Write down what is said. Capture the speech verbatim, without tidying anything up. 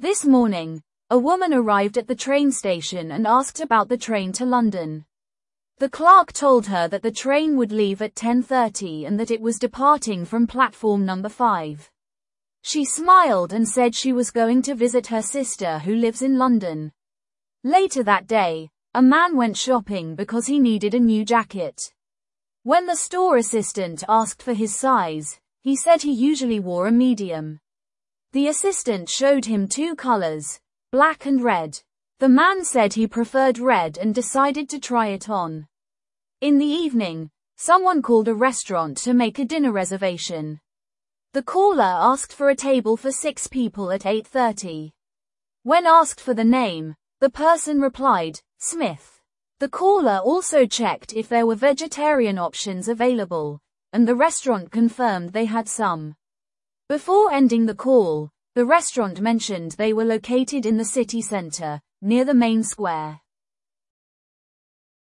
This morning, a woman arrived at the train station and asked about the train to London. The clerk told her that the train would leave at ten thirty and that it was departing from platform number five. She smiled and said she was going to visit her sister who lives in London. Later that day, a man went shopping because he needed a new jacket. When the store assistant asked for his size, he said he usually wore a medium. The assistant showed him two colors, black and red. The man said he preferred red and decided to try it on. In the evening, someone called a restaurant to make a dinner reservation. The caller asked for a table for six people at eight thirty. When asked for the name, the person replied, Smith. The caller also checked if there were vegetarian options available, and the restaurant confirmed they had some. Before ending the call, the restaurant mentioned they were located in the city center, near the main square.